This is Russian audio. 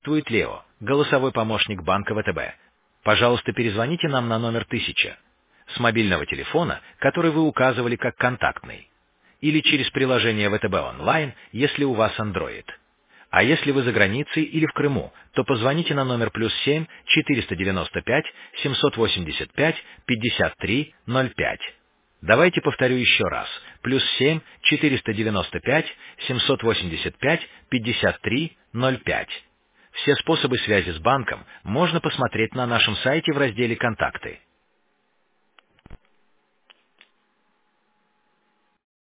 Приветствует Лео, голосовой помощник банка ВТБ. Пожалуйста, перезвоните нам на номер 1000 с мобильного телефона, который вы указывали как контактный, или через приложение ВТБ онлайн, если у вас Android. А если вы за границей или в Крыму, то позвоните на номер +7 495 785 53 05. Давайте повторю еще раз. +7 495 785 53 05. Все способы связи с банком можно посмотреть на нашем сайте в разделе «Контакты».